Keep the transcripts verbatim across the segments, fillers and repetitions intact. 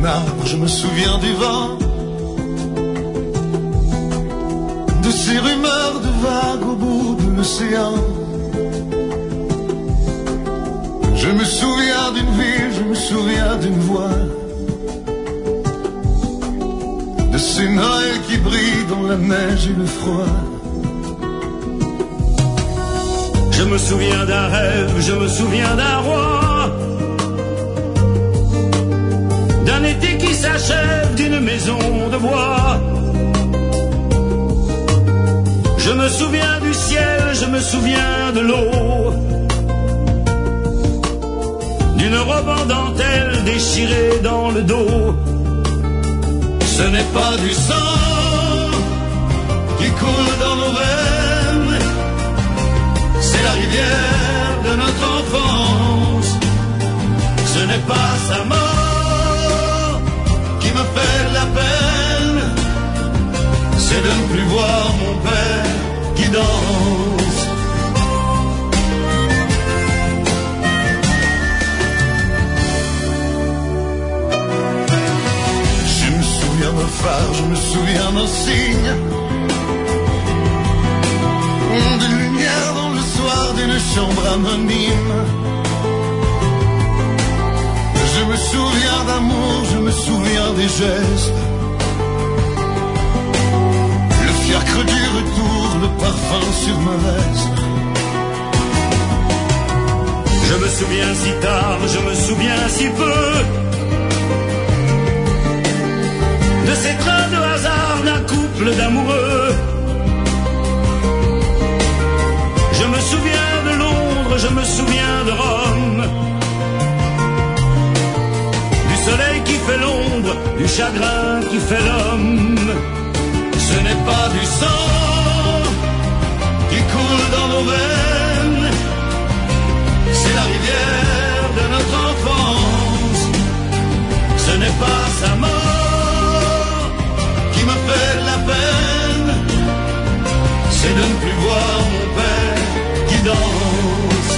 arbre, je me souviens du vent, de ces rumeurs de vagues au bout de l'océan. Je me souviens d'une ville, je me souviens d'une voix, de ces Noëls qui brillent dans la neige et le froid. Je me souviens d'un rêve, je me souviens d'un roi, d'un été qui s'achève, d'une maison de bois. Je me souviens du ciel, je me souviens de l'eau, d'une robe en dentelle déchirée dans le dos. Ce n'est pas du sang qui coule dans nos veines, c'est la rivière de notre enfance. Ce n'est pas sa mort qui me fait la peine, c'est de ne plus voir mon père qui danse. Je me souviens d'un phare, je me souviens d'un signe, de lumière dans le soir d'une chambre anonyme. Je me souviens d'amour, je me souviens des gestes, le fiacre du retour, le parfum sur ma veste. Je me souviens si tard, je me souviens si peu, de ces trains de hasard d'un couple d'amoureux. Je me souviens de Londres, je me souviens de Rome, du soleil qui fait l'ombre, du chagrin qui fait l'homme. Ce n'est pas du sang qui coule dans nos veines, c'est la rivière de notre enfance. Ce n'est pas sa mort qui me fait la peine, c'est de ne plus voir mon père qui danse.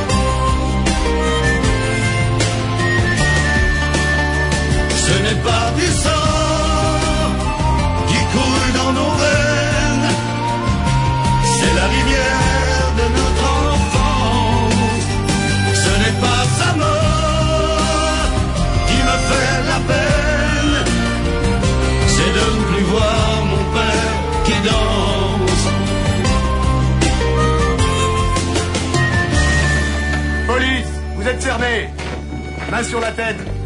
Ce n'est pas du sang qui coule dans nos veines, c'est la rivière de notre enfance. Ce n'est pas sa mort qui me fait la peine, c'est de ne plus voir mon père qui danse. Police, vous êtes cernés. Main sur la tête.